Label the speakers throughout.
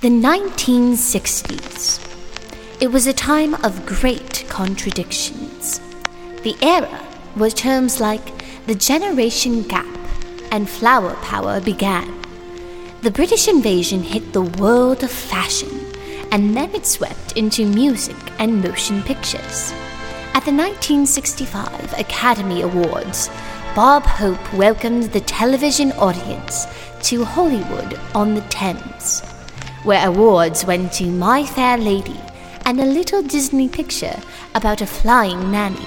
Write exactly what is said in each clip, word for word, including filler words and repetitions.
Speaker 1: The nineteen sixties. It was a time of great contradictions. The era where terms like the generation gap and flower power began. The British invasion hit the world of fashion, and then it swept into music and motion pictures. At the nineteen sixty-five Academy Awards, Bob Hope welcomed the television audience to Hollywood on the Thames, where awards went to My Fair Lady and a little Disney picture about a flying nanny.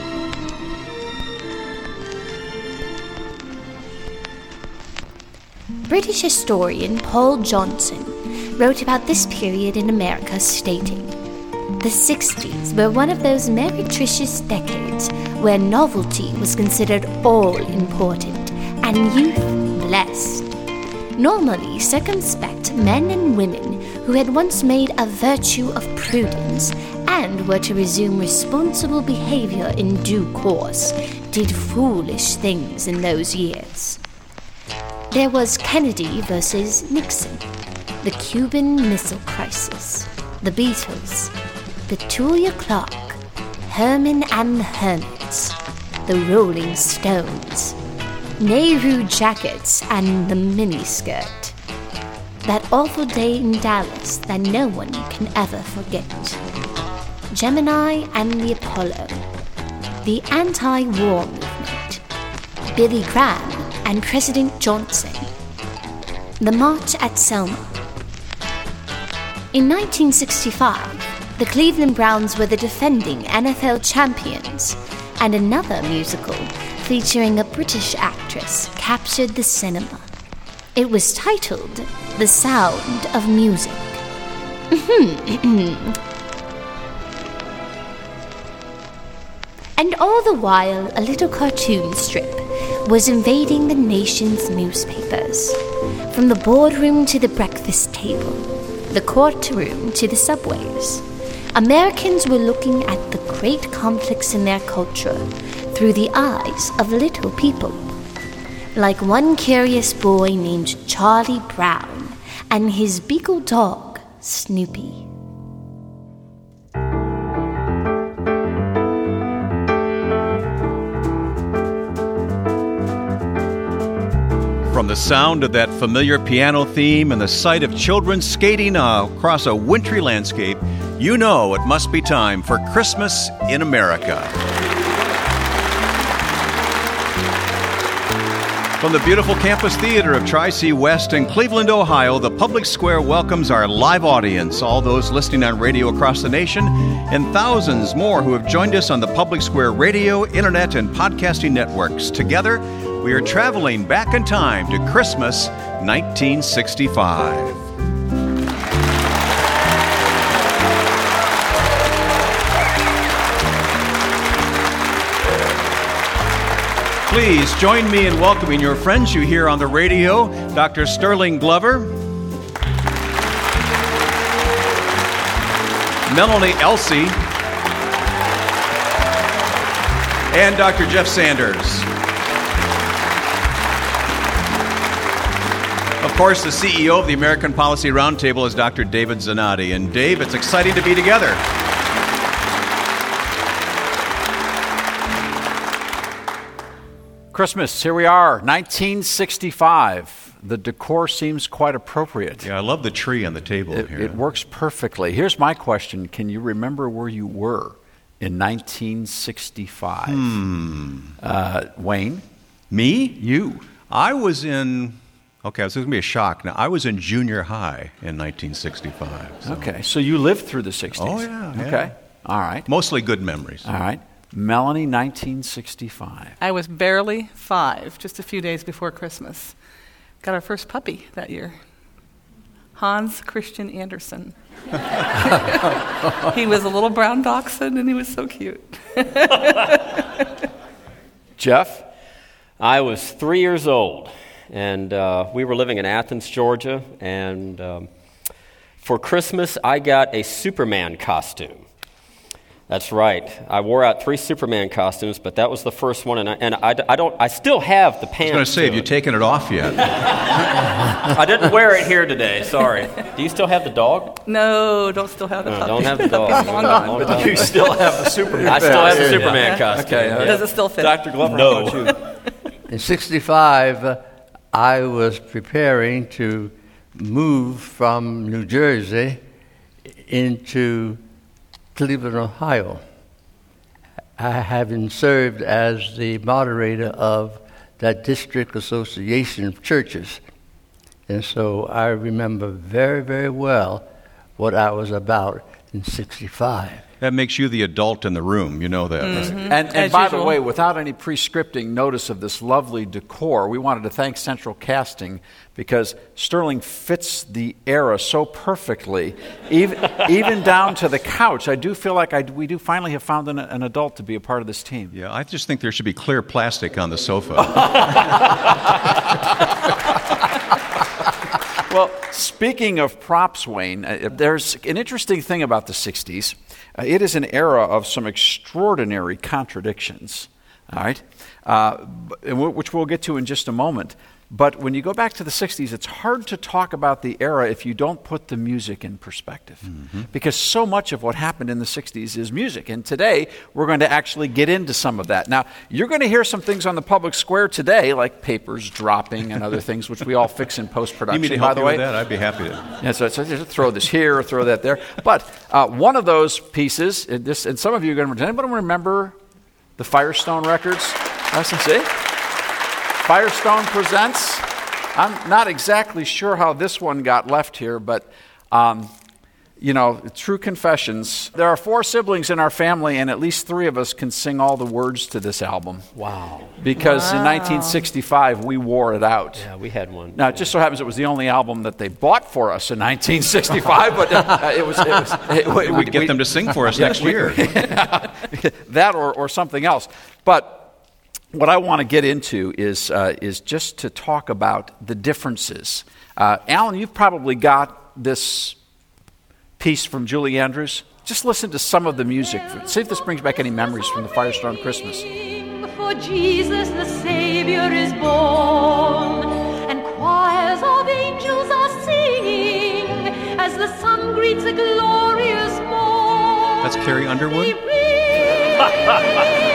Speaker 1: British historian Paul Johnson wrote about this period in America, stating, "The sixties were one of those meretricious decades where novelty was considered all-important and youth blessed. Normally circumspect men and women who had once made a virtue of prudence and were to resume responsible behavior in due course did foolish things in those years. There was Kennedy versus Nixon, the Cuban Missile Crisis, the Beatles, Petula Clark, Herman and the Hermits, the Rolling Stones, Nehru jackets and the miniskirt, that awful day in Dallas that no one can ever forget, Gemini and the Apollo, the anti-war movement, Billy Graham and President Johnson, the March at Selma." In nineteen sixty-five, the Cleveland Browns were the defending N F L champions, and another musical featuring a British actress captured the cinema. It was titled The Sound of Music. And all the while, a little cartoon strip was invading the nation's newspapers. From the boardroom to the breakfast table, the courtroom to the subways, Americans were looking at the great conflicts in their culture through the eyes of little people, like one curious boy named Charlie Brown and his beagle dog, Snoopy.
Speaker 2: From the sound of that familiar piano theme and the sight of children skating uh, across a wintry landscape, you know it must be time for Christmas in America. From the beautiful campus theater of Tri-C West in Cleveland, Ohio, the Public Square welcomes our live audience, all those listening on radio across the nation, and thousands more who have joined us on the Public Square radio, internet, and podcasting networks. Together, we are traveling back in time to Christmas nineteen sixty-five. Please join me in welcoming your friends you hear on the radio, Doctor Sterling Glover, Melanie Elsey, and Doctor Jeff Sanders. Of course, the C E O of the American Policy Roundtable is Doctor David Zanotti. And Dave, it's exciting to be together.
Speaker 3: Christmas, here we are, nineteen sixty-five. The decor seems quite appropriate.
Speaker 2: Yeah, I love the tree on the table
Speaker 3: it,
Speaker 2: here.
Speaker 3: It works perfectly. Here's my question. Can you remember where you were in nineteen sixty-five?
Speaker 2: Hmm.
Speaker 3: Uh, Wayne?
Speaker 2: Me?
Speaker 3: You.
Speaker 2: I was in, okay, this is going to be a shock. Now, I was in junior high in nineteen sixty-five. So.
Speaker 3: Okay, so you lived through the sixties.
Speaker 2: Oh, yeah.
Speaker 3: Okay,
Speaker 2: yeah.
Speaker 3: all right.
Speaker 2: Mostly good memories.
Speaker 3: All right. Melanie, nineteen sixty-five.
Speaker 4: I was barely five, just a few days before Christmas. Got our first puppy that year, Hans Christian Andersen. He was a little brown dachshund, and he was so cute.
Speaker 5: Jeff, I was three years old, and uh, we were living in Athens, Georgia, and um, for Christmas, I got a Superman costume. That's right. I wore out three Superman costumes, but that was the first one, and I, and I, I don't. I still have the pants.
Speaker 2: I was going to say, have you taken it off yet?
Speaker 5: I didn't wear it here today. Sorry. Do you still have the dog?
Speaker 4: No, don't still have the
Speaker 5: No,
Speaker 4: puppy.
Speaker 5: don't have the dog.
Speaker 4: Puppy's long gone.
Speaker 5: Long
Speaker 3: But
Speaker 5: gone.
Speaker 3: you still have the Superman.
Speaker 5: I still have the
Speaker 3: Yeah,
Speaker 5: Superman
Speaker 3: yeah.
Speaker 5: costume.
Speaker 3: Okay, uh,
Speaker 4: Does it still fit?
Speaker 5: Doctor Glover,
Speaker 3: No.
Speaker 5: how about you?
Speaker 6: In sixty-five, uh, I was preparing to move from New Jersey into Cleveland, Ohio. I having served as the moderator of that district association of churches. And so I remember very, very well what I was about in sixty-five.
Speaker 2: That makes you the adult in the room. You know that.
Speaker 4: Mm-hmm.
Speaker 2: right?
Speaker 3: And, and
Speaker 4: As
Speaker 3: by
Speaker 4: usual.
Speaker 3: the way, without any pre-scripting notice of this lovely decor, we wanted to thank Central Casting because Sterling fits the era so perfectly, even, even down to the couch. I do feel like I, we do finally have found an, an adult to be a part of this team.
Speaker 2: Yeah, I just think there should be clear plastic on the sofa.
Speaker 3: Well, speaking of props, Wayne, uh, there's an interesting thing about the sixties. Uh, it is an era of some extraordinary contradictions, all right, uh, b- which we'll get to in just a moment. But when you go back to the sixties, it's hard to talk about the era if you don't put the music in perspective. Mm-hmm. Because so much of what happened in the sixties is music. And today, we're going to actually get into some of that. Now, you're going to hear some things on the public square today, like papers dropping and other things, which we all fix in post-production,
Speaker 2: You need to
Speaker 3: by
Speaker 2: help
Speaker 3: the
Speaker 2: you
Speaker 3: way.
Speaker 2: with that? I'd be happy to.
Speaker 3: Yeah, so, so just throw this here, throw that there. But uh, one of those pieces, and, this, and some of you are going to, does anybody remember the Firestone records? S and C? Firestone presents. I'm not exactly sure how this one got left here, but, um, you know, true confessions. There are four siblings in our family, and at least three of us can sing all the words to this album.
Speaker 5: Wow.
Speaker 3: Because in
Speaker 4: Wow.
Speaker 3: nineteen sixty-five, we wore it out.
Speaker 5: Yeah, we had one.
Speaker 3: Now, it just so happens it was the only album that they bought for us in nineteen sixty-five, but uh, it was... It was it, we,
Speaker 2: We'd get them to sing for us next year.
Speaker 3: that or, or something else. But what I want to get into is, uh, is just to talk about the differences. Uh, Alan, you've probably got this piece from Julie Andrews. Just listen to some of the music. See if this brings back any memories from the Firestone Christmas.
Speaker 7: For Jesus the Savior is born, and choirs of angels are singing as the sun greets a glorious morn.
Speaker 2: That's Carrie Underwood?
Speaker 7: They ring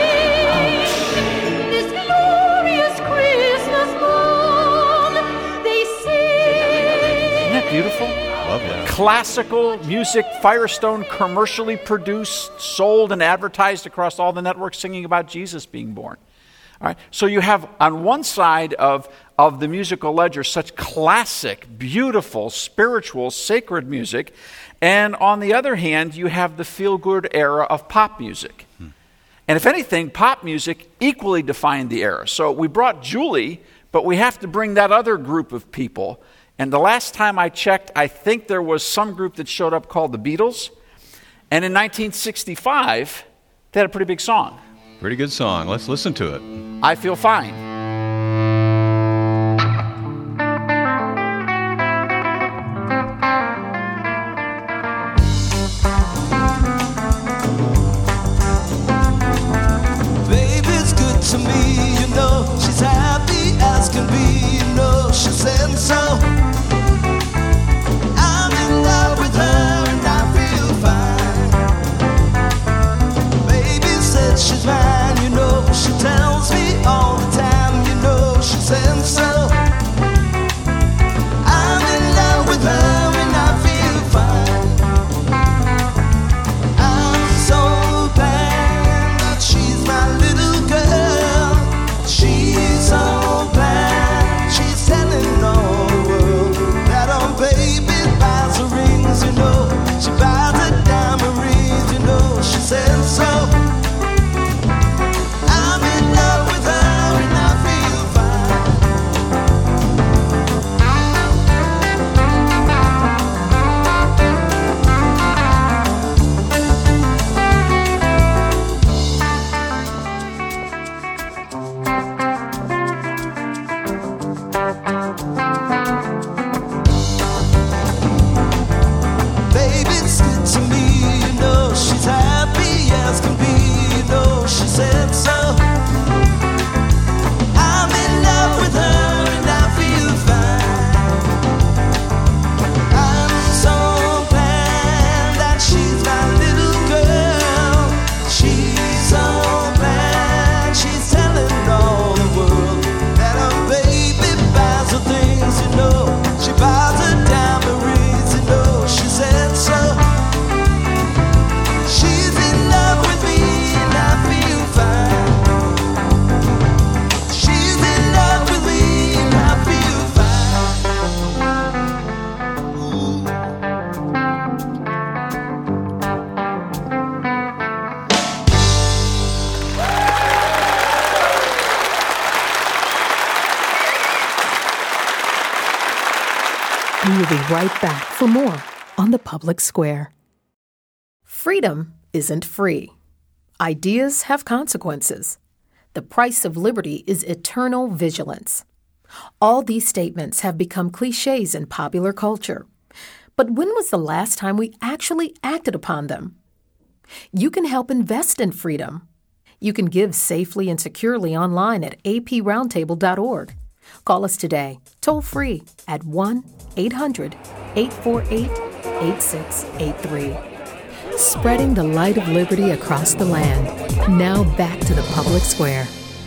Speaker 7: this glorious Christmas morn. They sing.
Speaker 3: Isn't that beautiful?
Speaker 2: Love that.
Speaker 3: Classical music, Firestone, commercially produced, sold, and advertised across all the networks, singing about Jesus being born. All right. So you have on one side of, of the musical ledger such classic, beautiful, spiritual, sacred music, and on the other hand, you have the feel-good era of pop music. Hmm. And if anything, pop music equally defined the era. So we brought Julie, but we have to bring that other group of people. And the last time I checked, I think there was some group that showed up called the Beatles. And in nineteen sixty-five, they had a pretty big song.
Speaker 2: Pretty good song. Let's listen to it.
Speaker 3: I Feel Fine.
Speaker 8: Baby's good to me, you know. She's happy as can be, you know. She said so. I'm in love with her and I feel fine. Baby said she's mine, you know. She tells me all the time
Speaker 9: be right back for more on The Public Square. Freedom isn't free. Ideas have consequences. The price of liberty is eternal vigilance. All these statements have become cliches in popular culture. But when was the last time we actually acted upon them? You can help invest in freedom. You can give safely and securely online at a p roundtable dot org. Call us today, toll free at one eight hundred eight four eight eight six eight three. Spreading the light of liberty across the land. Now back to the Public Square.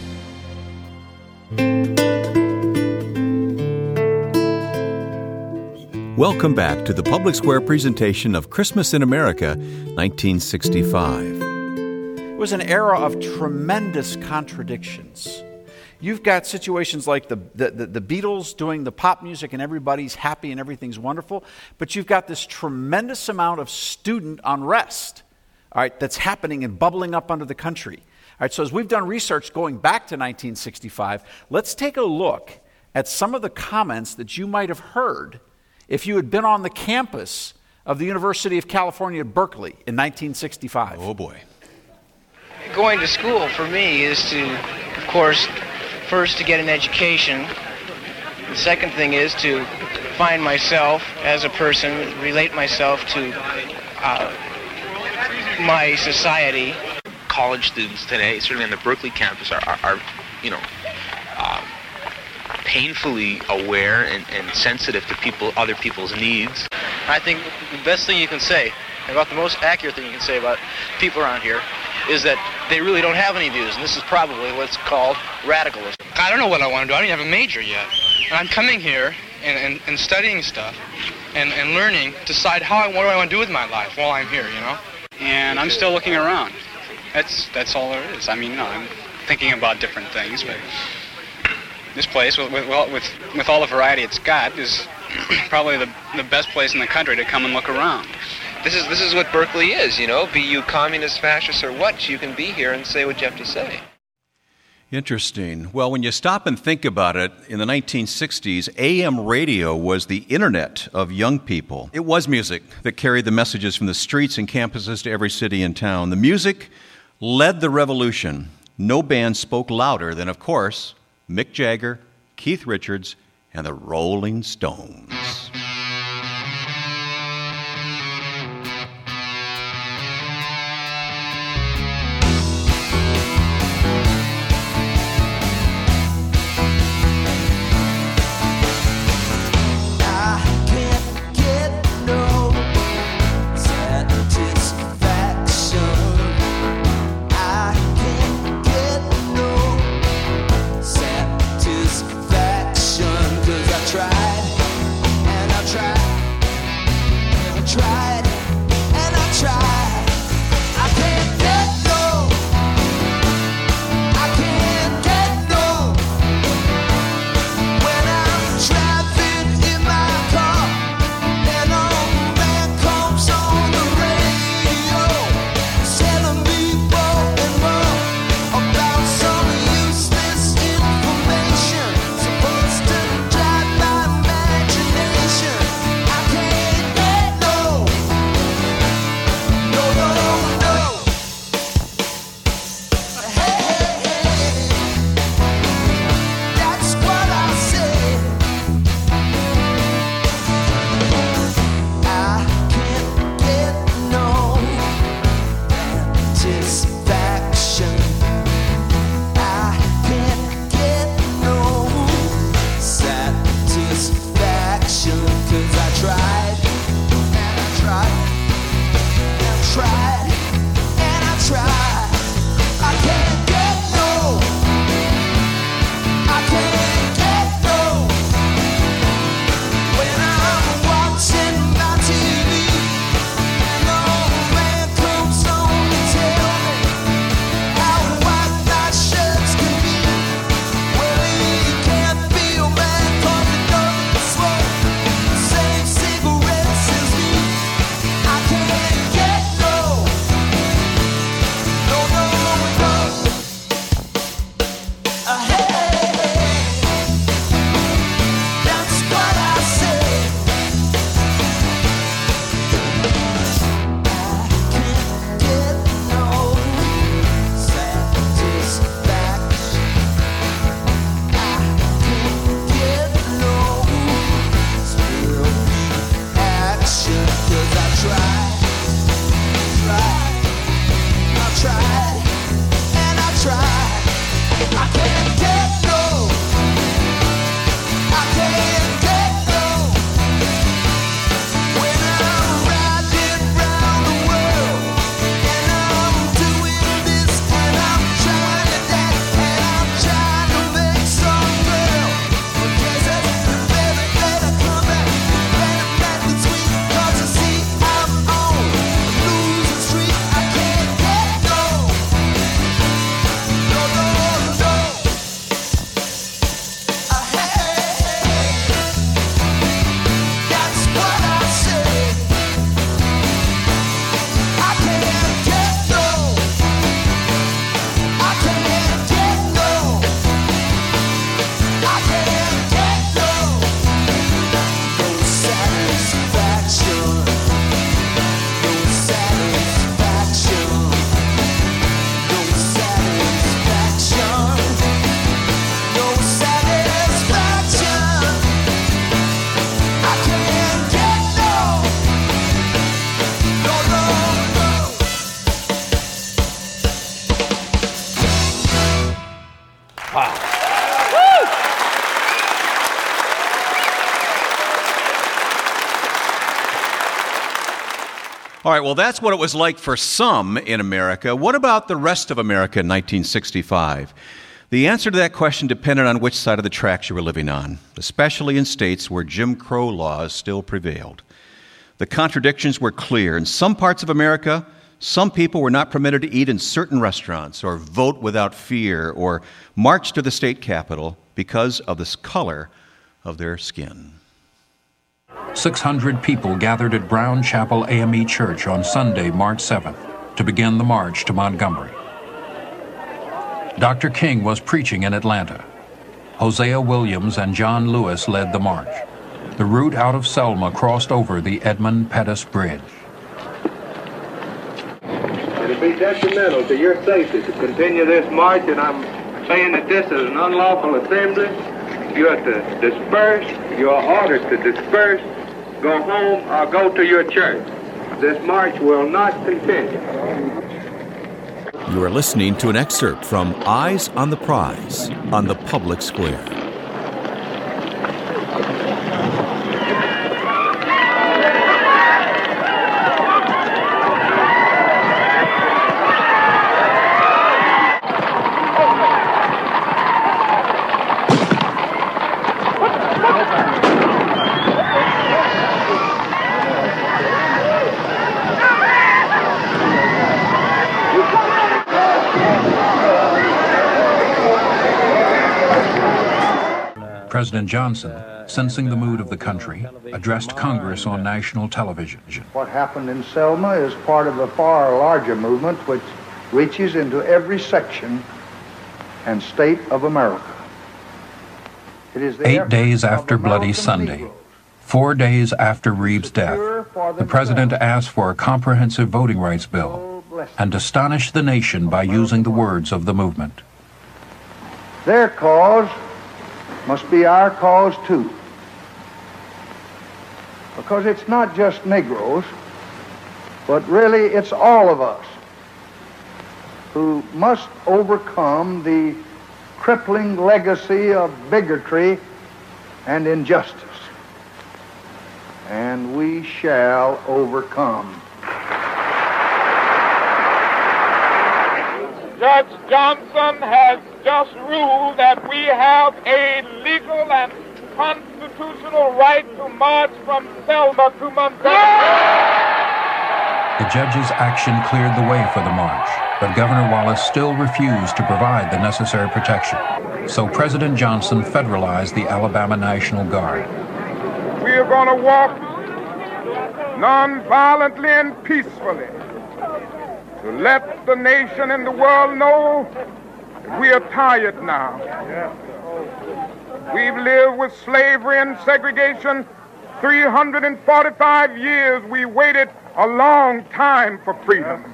Speaker 2: Welcome back to the Public Square presentation of Christmas in America, nineteen sixty-five.
Speaker 3: It was an era of tremendous contradictions. You've got situations like the, the, the, the Beatles doing the pop music and everybody's happy and everything's wonderful, but you've got this tremendous amount of student unrest, all right, that's happening and bubbling up under the country. All right, so as we've done research going back to nineteen sixty-five, let's take a look at some of the comments that you might have heard if you had been on the campus of the University of California at Berkeley in nineteen sixty-five.
Speaker 2: Oh boy.
Speaker 10: Going to school for me is to, of course, first to get an education. The second thing is to find myself as a person, relate myself to uh, my society.
Speaker 11: College students today, certainly on the Berkeley campus, are, are, are you know, um, painfully aware and, and sensitive to people, other people's needs.
Speaker 10: I think the best thing you can say, about the most accurate thing you can say about people around here, is that they really don't have any views, and this is probably what's called radicalism.
Speaker 12: I don't know what I want to do. I don't even have a major yet. And I'm coming here and, and, and studying stuff and, and learning to decide how I, what do I want to do with my life while I'm here, you know? And I'm still looking around. That's that's all there is. I mean, you know, I'm thinking about different things, but this place, with with, with, with all the variety it's got, is probably the, the best place in the country to come and look around.
Speaker 13: This is this is what Berkeley is, you know. Be you communist, fascist, or what, you can be here and say what you have to say.
Speaker 2: Interesting. Well, when you stop and think about it, in the nineteen sixties, A M radio was the internet of young people. It was music that carried the messages from the streets and campuses to every city and town. The music led the revolution. No band spoke louder than, of course, Mick Jagger, Keith Richards, and the Rolling Stones. All right, well, that's what it was like for some in America. What about the rest of America in nineteen sixty-five? The answer to that question depended on which side of the tracks you were living on, especially in states where Jim Crow laws still prevailed. The contradictions were clear. In some parts of America, some people were not permitted to eat in certain restaurants or vote without fear or march to the state capitol because of the color of their skin.
Speaker 14: six hundred people gathered at Brown Chapel A M E Church on Sunday, March seventh, to begin the march to Montgomery. Doctor King was preaching in Atlanta. Hosea Williams and John Lewis led the march. The route out of Selma crossed over the Edmund Pettus Bridge.
Speaker 15: It'll be detrimental to your safety to continue this march, and I'm saying that this is an unlawful assembly. You are to disperse. You are ordered to disperse, go home, or go to your church. This march will not continue.
Speaker 16: You are listening to an excerpt from Eyes on the Prize on the Public Square.
Speaker 14: President Johnson, sensing the mood of the country, addressed Congress on national television.
Speaker 17: What happened in Selma is part of a far larger movement which reaches into every section and state of America. It is the
Speaker 14: Eight days after Bloody Sunday, four days after Reeb's death, the president asked for a comprehensive voting rights bill and astonished the nation by using the words of the movement.
Speaker 17: Their cause must be our cause too. Because it's not just Negroes, but really it's all of us who must overcome the crippling legacy of bigotry and injustice. And we shall overcome.
Speaker 18: Judge Johnson has just ruled that we have a legal and constitutional right to march from Selma to Montgomery.
Speaker 14: The judge's action cleared the way for the march, but Governor Wallace still refused to provide the necessary protection. So President Johnson federalized the Alabama National Guard.
Speaker 18: We are going to walk non-violently and peacefully to let the nation and the world know that we are tired now. We've lived with slavery and segregation three hundred forty-five years. We waited a long time for freedom.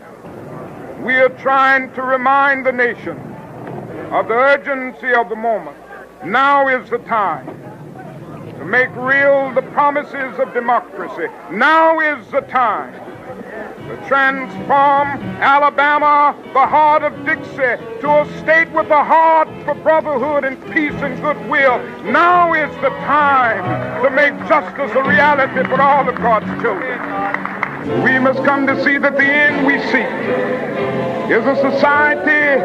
Speaker 18: We are trying to remind the nation of the urgency of the moment. Now is the time to make real the promises of democracy. Now is the time to transform Alabama, the heart of Dixie, to a state with a heart for brotherhood and peace and goodwill. Now is the time to make justice a reality for all of God's children. We must come to see that the end we seek is a society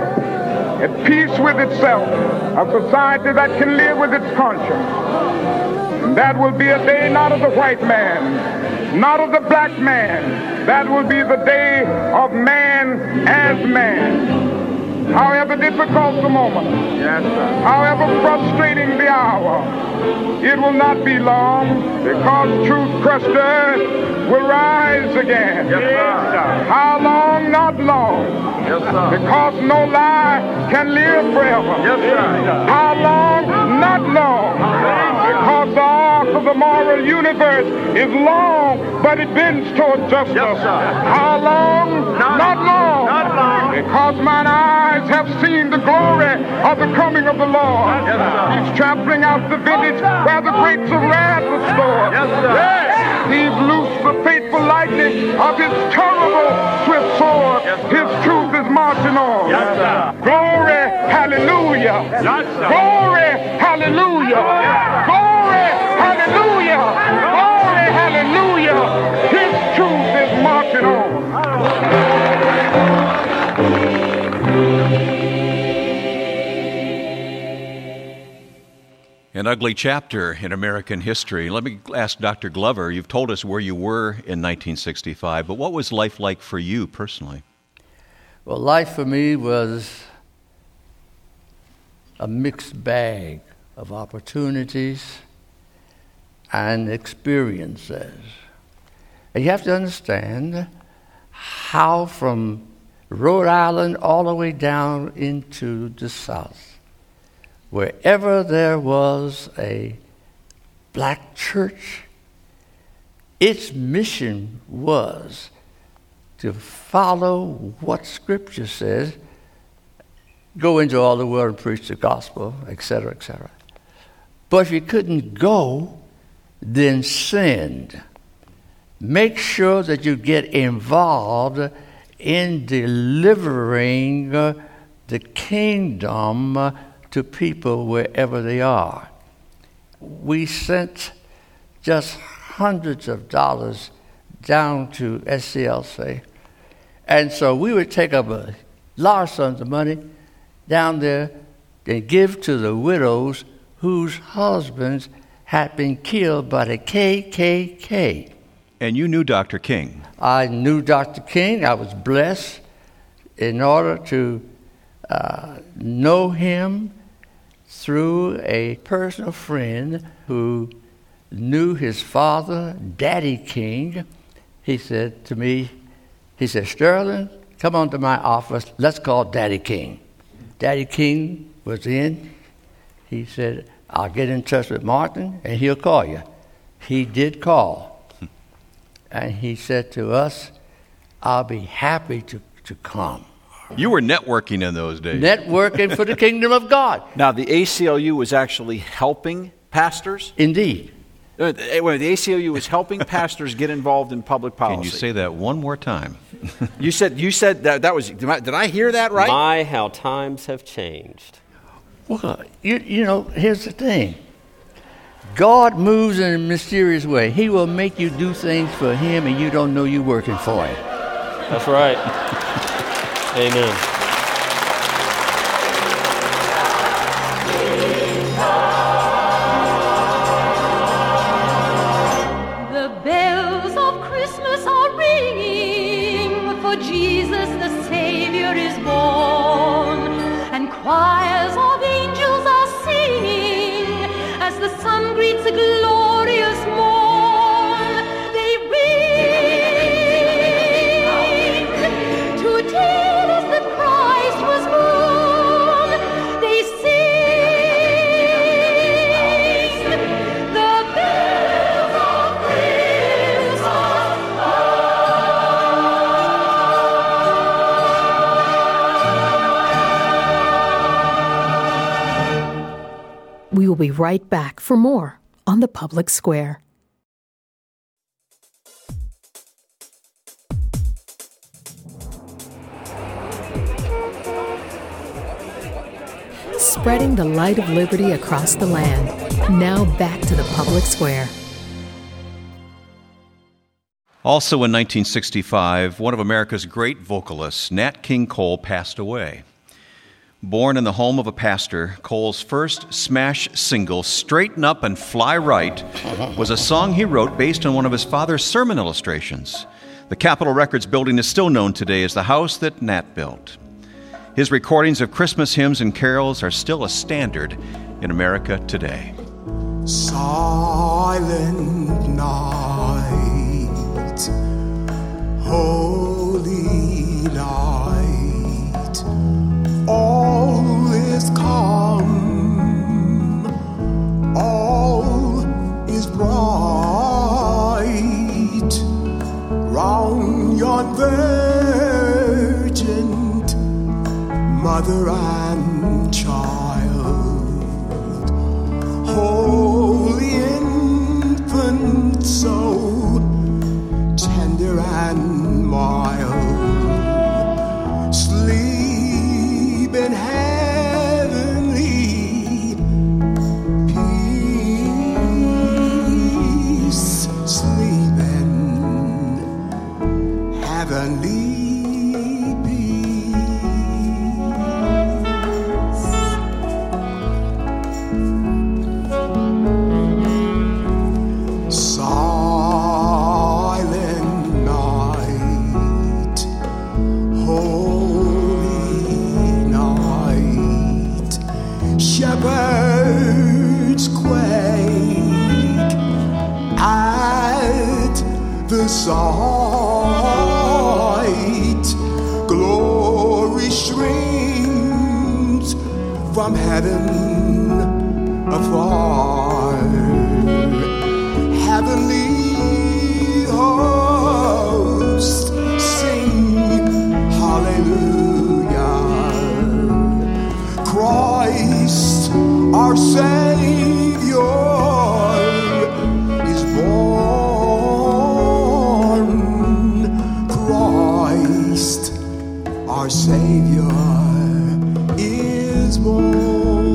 Speaker 18: at peace with itself, a society that can live with its conscience. And that will be a day not of the white man, not of the black man. That will be the day of man as man. However difficult the moment, yes, sir. However frustrating the hour, it will not be long, because truth crushed earth will rise again. Yes, sir. How long? Not long. Yes, sir. Because no lie can live forever. Yes, sir. How long? Not long. Because the arc of the moral universe is long, but it bends toward justice. Yes, sir. How long? Not, not long. Not long. Because mine eyes have seen the glory of the coming of the Lord. Yes, He's trampling out the vintage where the grapes of wrath are stored. Yes, sir. Yes. He's loosed the fateful lightning of his terrible swift sword. Yes, his truth is marching on. Yes, sir. Glory, hallelujah. Yes, sir. Glory, hallelujah. Yes. Glory, hallelujah. Glory, hallelujah. His truth is
Speaker 2: An ugly chapter in American history. Let me ask Doctor Glover, you've told us where you were in nineteen sixty-five, but what was life like for you personally?
Speaker 6: Well, life for me was a mixed bag of opportunities and experiences. And you have to understand how from Rhode Island all the way down into the South, wherever there was a black church, its mission was to follow what Scripture says, go into all the world and preach the gospel, et cetera, et cetera. But if you couldn't go, then send. Make sure that you get involved in delivering uh, the kingdom uh, to people wherever they are. We sent just hundreds of dollars down to S C L C. And so we would take up a large sums of money down there and give to the widows whose husbands had been killed by the K K K.
Speaker 2: And you knew Doctor King.
Speaker 6: I knew Doctor King. I was blessed in order to uh, know him through a personal friend who knew his father, Daddy King. He said to me, he said, Sterling, come on to my office. Let's call Daddy King. Daddy King was in. He said, I'll get in touch with Martin and he'll call you. He did call. And he said to us, I'll be happy to, to come.
Speaker 2: You were networking in those days.
Speaker 6: Networking for the kingdom of God.
Speaker 3: Now, the A C L U was actually helping pastors?
Speaker 6: Indeed.
Speaker 3: Uh, the A C L U was helping pastors get involved in public policy.
Speaker 2: Can you say that one more time?
Speaker 3: you said you said that, that was, did I, did I hear that right?
Speaker 5: My, how times have changed.
Speaker 6: Well, you, you know, here's the thing. God moves in a mysterious way. He will make you do things for him and you don't know you're working for him.
Speaker 5: That's right. Amen.
Speaker 7: The bells of Christmas are ringing, for Jesus the Savior is born, and choirs of angels are singing as the sun greets a glorious morn. They ring to tell us that Christ was born. They sing the bells of Christmas.
Speaker 9: We will be right back for more on the Public Square. Spreading the light of liberty across the land. Now back to the Public Square.
Speaker 2: Also in nineteen sixty-five, one of America's great vocalists, Nat King Cole, passed away. Born in the home of a pastor, Cole's first smash single, Straighten Up and Fly Right, was a song he wrote based on one of his father's sermon illustrations. The Capitol Records building is still known today as the house that Nat built. His recordings of Christmas hymns and carols are still a standard in America today.
Speaker 8: Silent night, holy night, all is calm, all is bright, round yon virgin mother and child, holy infant, so tender and mild, sleep in heavenly peace, sleep in heavenly peace. the sight. Glory streams from heaven afar. Heavenly hosts sing hallelujah. Christ our Savior is born. Christ our Savior is born.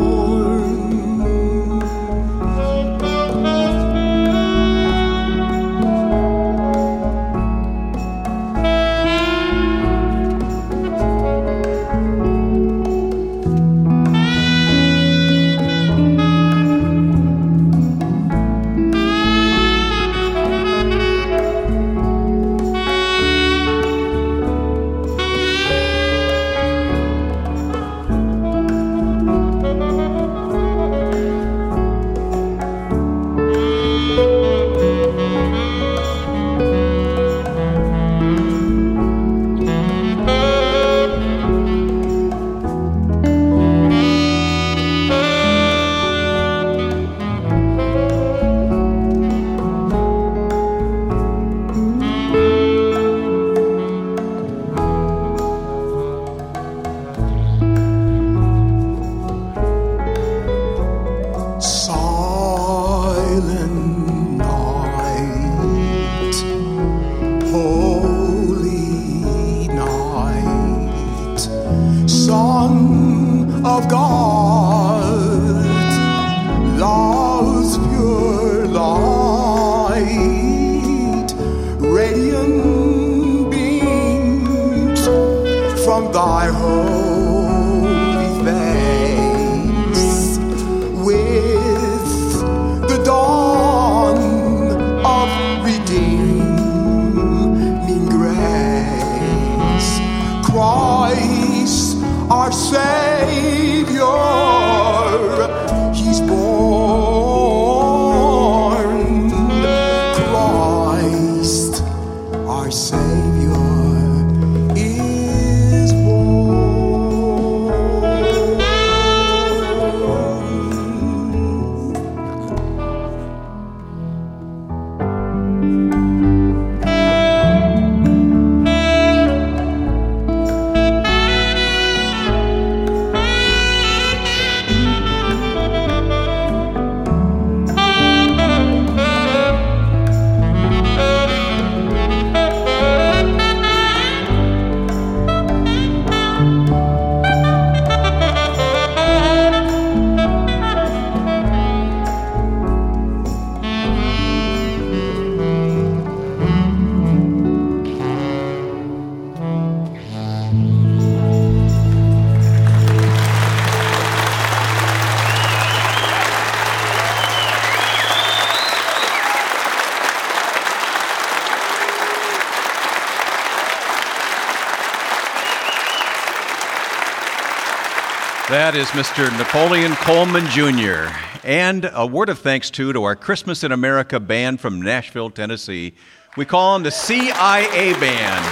Speaker 2: That is Mister Napoleon Coleman Junior And a word of thanks, too, to our Christmas in America band from Nashville, Tennessee. We call them the C I A Band.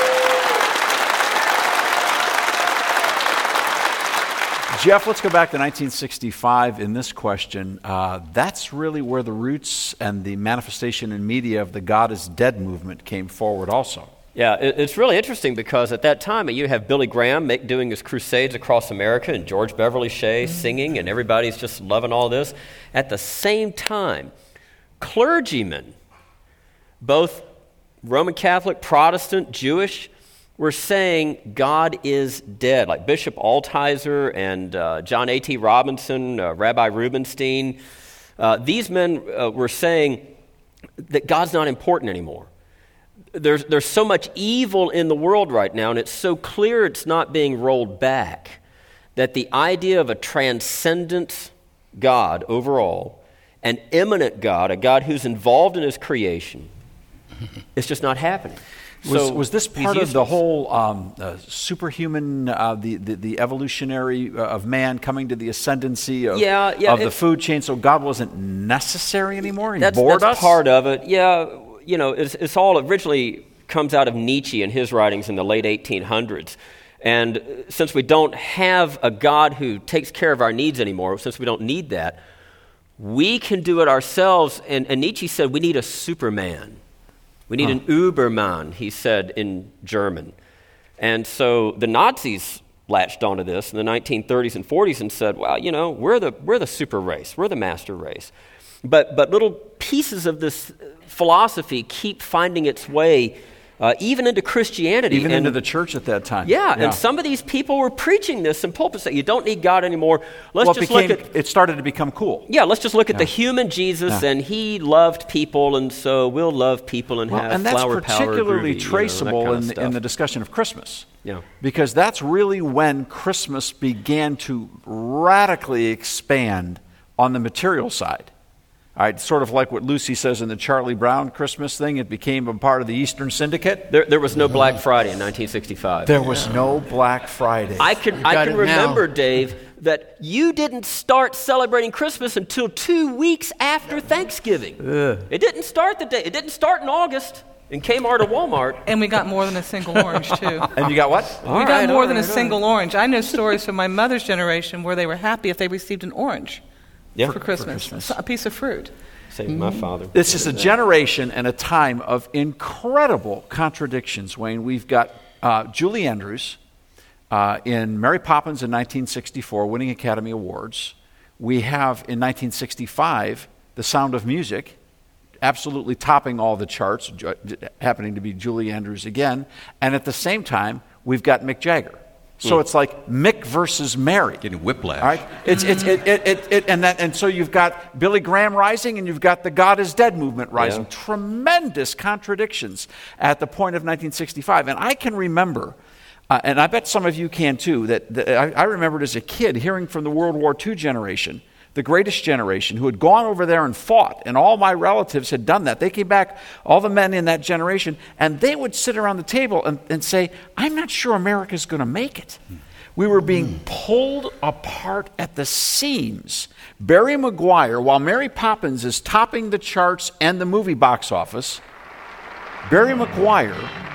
Speaker 3: Jeff, let's go back to nineteen sixty-five in this question. Uh, that's really where the roots and the manifestation in media of the God is Dead movement came forward also.
Speaker 5: Yeah, it's really interesting because at that time you have Billy Graham make, doing his crusades across America and George Beverly Shea mm-hmm. singing, and everybody's just loving all this. At the same time, clergymen, both Roman Catholic, Protestant, Jewish, were saying God is dead. Like Bishop Altizer and uh, John A T Robinson, uh, Rabbi Rubenstein, uh, these men uh, were saying that God's not important anymore. There's, there's so much evil in the world right now, and it's so clear it's not being rolled back, that the idea of a transcendent God overall, an immanent God, a God who's involved in his creation, is just not happening.
Speaker 3: Was,
Speaker 5: so
Speaker 3: was this part of the whole um, uh, superhuman, uh, the, the the evolutionary uh, of man coming to the ascendancy of,
Speaker 5: yeah, yeah,
Speaker 3: of
Speaker 5: it,
Speaker 3: the food chain, so God wasn't necessary anymore? He
Speaker 5: that's
Speaker 3: bored
Speaker 5: that's
Speaker 3: us?
Speaker 5: part of it, yeah. you know, it's, it's all originally comes out of Nietzsche and his writings in the late eighteen hundreds. And since we don't have a God who takes care of our needs anymore, since we don't need that, we can do it ourselves. And, and Nietzsche said we need a Superman. We need huh. an Übermann, he said in German. And so the Nazis latched onto this in the nineteen thirties and forties and said, well, you know, we're the we're the super race, we're the master race. But but little pieces of this philosophy keep finding its way uh, even into Christianity.
Speaker 3: Even
Speaker 5: and,
Speaker 3: into the church at that time.
Speaker 5: Yeah,
Speaker 3: yeah,
Speaker 5: and some of these people were preaching this in pulpits that you don't need God anymore. Let's
Speaker 3: well,
Speaker 5: just
Speaker 3: became,
Speaker 5: look at
Speaker 3: it started to become cool.
Speaker 5: Yeah, let's just look at
Speaker 3: yeah.
Speaker 5: the human Jesus,
Speaker 3: yeah.
Speaker 5: and he loved people, and so we'll love people and
Speaker 3: well,
Speaker 5: have
Speaker 3: and that's
Speaker 5: flower power.
Speaker 3: particularly
Speaker 5: groovy,
Speaker 3: traceable
Speaker 5: you know,
Speaker 3: in,
Speaker 5: the,
Speaker 3: in the discussion of Christmas.
Speaker 5: Yeah.
Speaker 3: Because that's really when Christmas began to radically expand on the material side. All right, sort of like what Lucy says in the Charlie Brown Christmas thing, it became a part of the Eastern Syndicate.
Speaker 5: There, there was no Black Friday in nineteen sixty-five.
Speaker 3: There was no Black Friday.
Speaker 5: I can, I can remember, now. Dave, that you didn't start celebrating Christmas until two weeks after Thanksgiving. Ugh. It didn't start the day. It didn't start in August in Kmart or Walmart.
Speaker 4: And we got more than a single orange, too.
Speaker 3: And you got what?
Speaker 4: We
Speaker 5: all
Speaker 4: got
Speaker 5: right,
Speaker 4: more
Speaker 5: all
Speaker 4: than
Speaker 5: right,
Speaker 4: a single right. orange. I know stories from my mother's generation where they were happy if they received an orange
Speaker 5: yeah.
Speaker 4: for, Christmas,
Speaker 3: for Christmas,
Speaker 4: a piece of fruit.
Speaker 5: Saved mm-hmm. my father.
Speaker 3: This is a generation and a time of incredible contradictions, Wayne. We've got uh, Julie Andrews uh, in Mary Poppins in nineteen sixty-four, winning Academy Awards. We have in nineteen sixty-five, The Sound of Music, absolutely topping all the charts, happening to be Julie Andrews again. And at the same time, we've got Mick Jagger. So mm. it's like Mick versus Mary.
Speaker 2: Getting whiplash.
Speaker 3: All right? It's, it's, it, it, it, it, and, that, and so you've got Billy Graham rising, and you've got the God is Dead movement rising.
Speaker 5: Yeah.
Speaker 3: Tremendous contradictions at the point of nineteen sixty-five. And I can remember, uh, and I bet some of you can too, that, that I, I remembered as a kid hearing from the World War Two generation, the greatest generation, who had gone over there and fought, and all my relatives had done that. They came back, all the men in that generation, and they would sit around the table and, and say, I'm not sure America's going to make it. We were being pulled apart at the seams. Barry Maguire, while Mary Poppins is topping the charts and the movie box office, Barry Maguire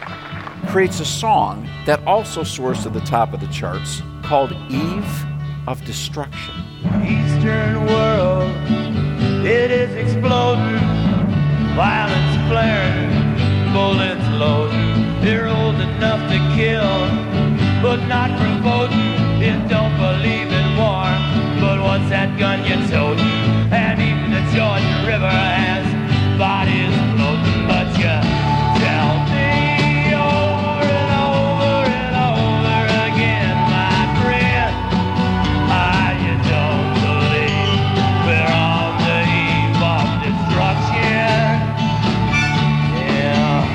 Speaker 3: creates a song that also soars to the top of the charts called Eve of Destruction.
Speaker 19: Eastern world, it is exploding, violence flaring, bullets loading. They're old enough to kill, but not for voting. It don't believe in war, but what's that gun you toting? And even the Jordan River has bodies floating, but you tell me over and over and over again, my friend, ah, you don't believe we're on the eve of destruction. Yeah.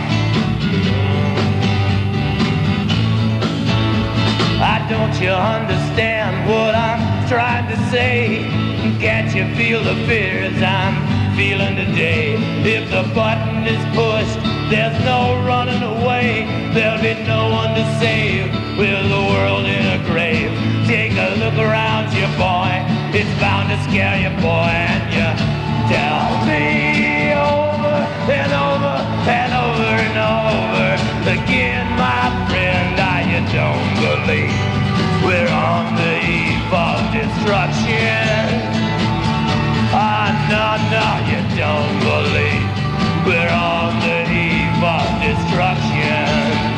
Speaker 19: I don't you understand what I'm trying to say? Can't you feel the fears I'm feeling today? If the button is pushed, there's no running away. There'll be no one to save with the world in a grave. Take a look around you, boy. It's bound to scare you, boy. And you tell me over and over and over and over again, my friend, I you don't believe we're on the eve of destruction. Ah, no, no, you don't believe we're on the eve of destruction.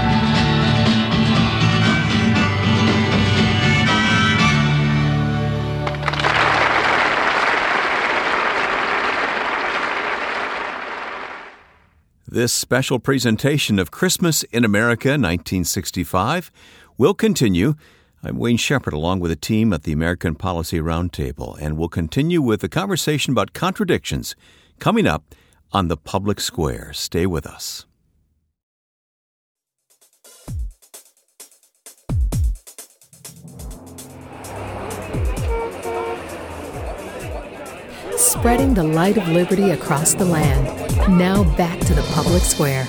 Speaker 16: This special presentation of Christmas in America nineteen sixty-five will continue. I'm Wayne Shepherd, along with a team at the American Policy Roundtable, and we'll continue with a conversation about contradictions coming up on the Public Square. Stay with us.
Speaker 9: Spreading the light of liberty across the land. Now back to the Public Square.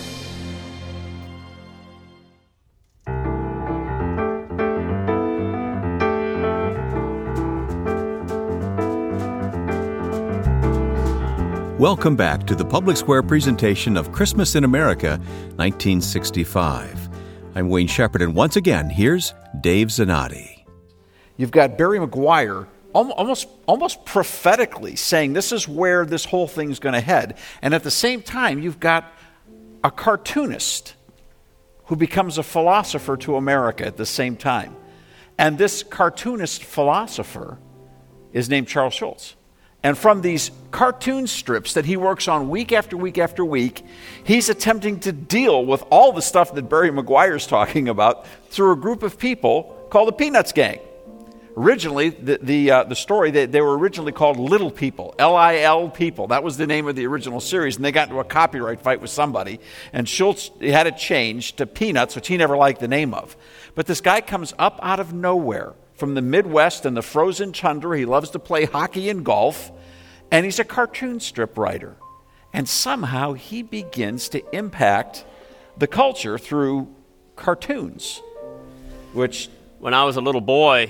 Speaker 16: Welcome back to the Public Square presentation of Christmas in America, nineteen sixty-five. I'm Wayne Shepherd, and once again, here's Dave Zanotti.
Speaker 3: You've got Barry McGuire almost, almost prophetically saying this is where this whole thing is going to head. And at the same time, you've got a cartoonist who becomes a philosopher to America at the same time. And this cartoonist philosopher is named Charles Schulz. And from these cartoon strips that he works on week after week after week, he's attempting to deal with all the stuff that Barry McGuire's talking about through a group of people called the Peanuts Gang. Originally, the the, uh, the story, they, they were originally called Little People, L I L People. That was the name of the original series, and they got into a copyright fight with somebody, and Schulz had it changed to Peanuts, which he never liked the name of. But this guy comes up out of nowhere from the Midwest and the frozen tundra. He loves to play hockey and golf, and he's a cartoon strip writer. And somehow he begins to impact the culture through cartoons, which...
Speaker 5: When I was a little boy,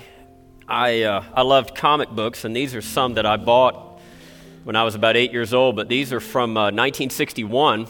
Speaker 5: I uh, I loved comic books, and these are some that I bought when I was about eight years old, but these are from uh, nineteen sixty-one,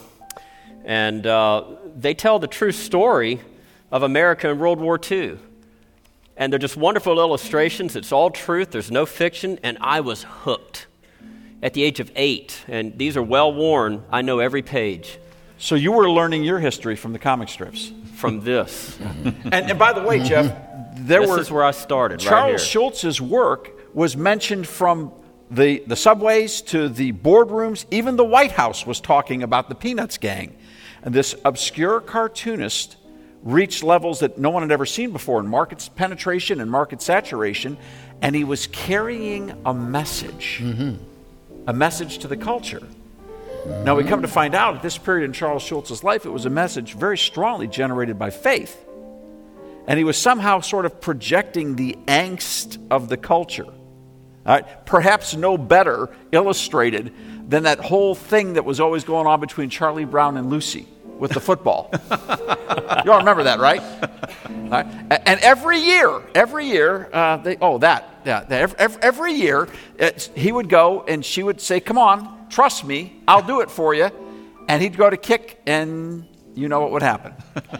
Speaker 5: and uh, they tell the true story of America in World War Two. And they're just wonderful illustrations. It's all truth. There's no fiction. And I was hooked at the age of eight. And these are well worn. I know every page.
Speaker 3: So you were learning your history from the comic strips?
Speaker 5: From this.
Speaker 3: and, and by the way, Jeff, there
Speaker 5: this
Speaker 3: were...
Speaker 5: This is where I started,
Speaker 3: Charles
Speaker 5: right here.
Speaker 3: Schulz's work was mentioned from the, the subways to the boardrooms. Even the White House was talking about the Peanuts Gang. And this obscure cartoonist reached levels that no one had ever seen before in market penetration and market saturation, and he was carrying a message, mm-hmm. a message to the culture. Mm-hmm. Now we come to find out at this period in Charles Schulz's life, it was a message very strongly generated by faith. And he was somehow sort of projecting the angst of the culture. All right? Perhaps no better illustrated than that whole thing that was always going on between Charlie Brown and Lucy with the football. You all remember that, right? right? And every year, every year, uh, they, oh, that, yeah, every, every year, he would go and she would say, come on, trust me, I'll do it for you. And he'd go to kick, and you know what would happen.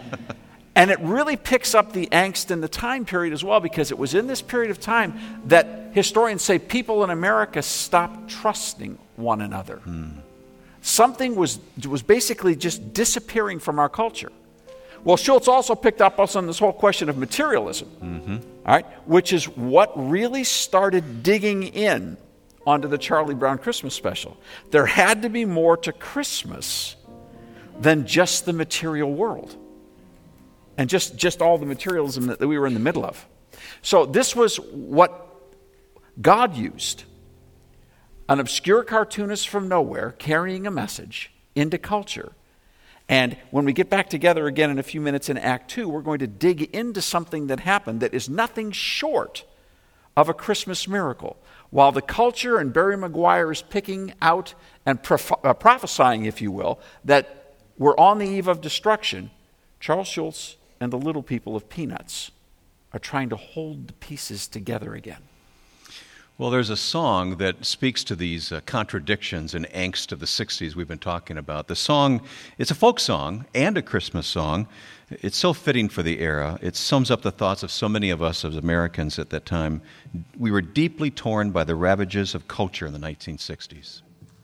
Speaker 3: And it really picks up the angst in the time period as well, because it was in this period of time that historians say people in America stopped trusting one another. Hmm. Something was was basically just disappearing from our culture. Well, Schulz also picked up us on this whole question of materialism, mm-hmm. all right, which is what really started digging in onto the Charlie Brown Christmas special. There had to be more to Christmas than just the material world and just, just all the materialism that we were in the middle of. So this was what God used. An obscure cartoonist from nowhere carrying a message into culture. And when we get back together again in a few minutes in Act Two, we're going to dig into something that happened that is nothing short of a Christmas miracle. While the culture and Barry McGuire is picking out and prof- uh, prophesying, if you will, that we're on the eve of destruction, Charles Schulz and the little people of Peanuts are trying to hold the pieces together again.
Speaker 16: Well, there's a song that speaks to these uh, contradictions and angst of the sixties we've been talking about. The song, it's a folk song and a Christmas song. It's so fitting for the era. It sums up the thoughts of so many of us as Americans at that time. We were deeply torn by the ravages of culture in the nineteen sixties.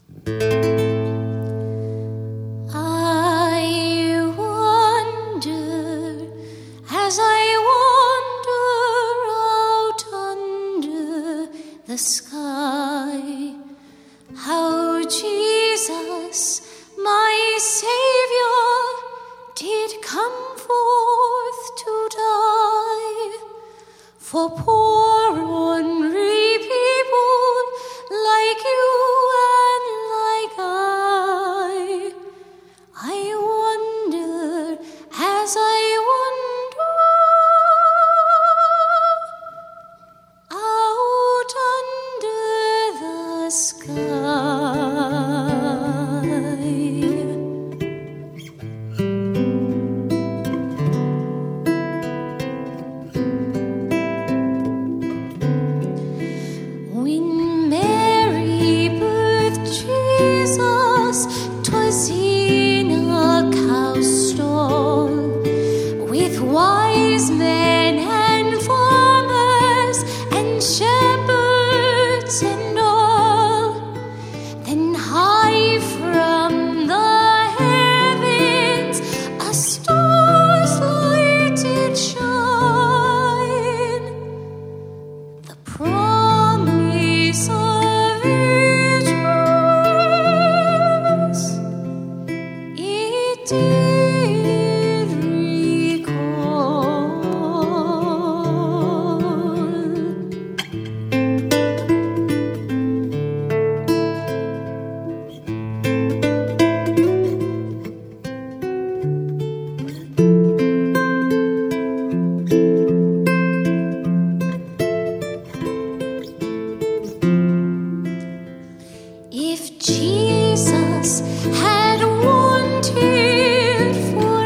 Speaker 20: I wonder as I wander out under the sky, how Jesus, my Savior, did come forth to die for poor ornery people like you and like I. I wonder as I wonder out under the sky. When Mary birthed Jesus, did recall. If Jesus had wanted for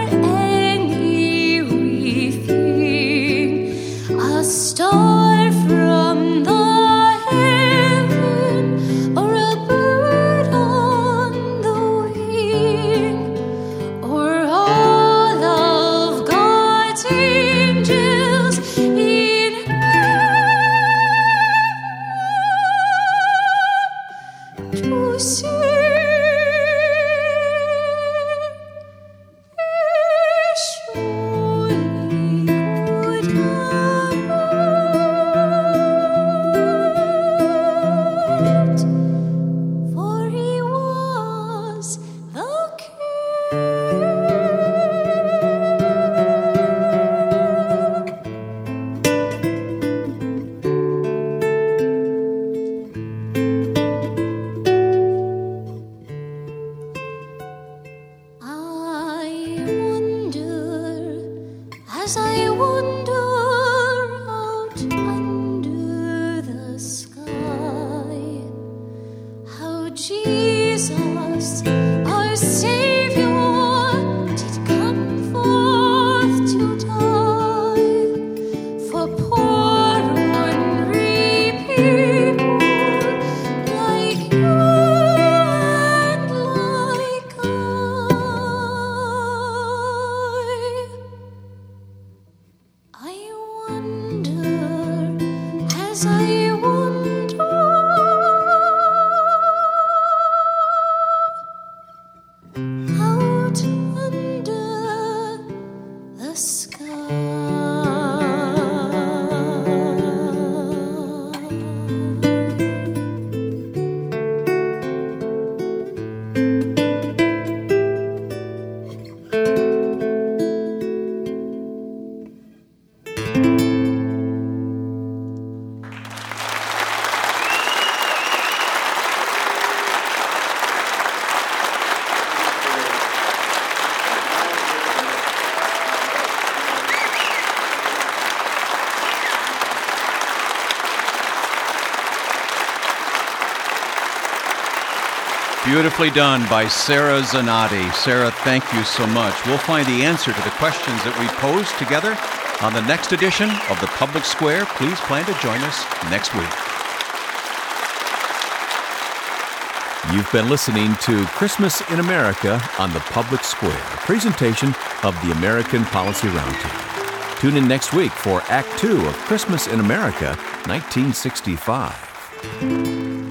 Speaker 20: anything, a star from the heaven, or a bird on the wing, or all of God's angels in to sing, surely could have it, for he was the I wonder, as I wander out under the sky, how Jesus, our Savior, did come forth to die for poor unreaped people like you and like I. I wonder, as I wonder, out under the
Speaker 2: Beautifully done by Sarah Zanotti. Sarah, thank you so much. We'll find the answer to the questions that we posed together on the next edition of The Public Square. Please plan to join us next week.
Speaker 16: You've been listening to Christmas in America on The Public Square, a presentation of the American Policy Roundtable. Tune in next week for Act Two of Christmas in America, nineteen sixty-five.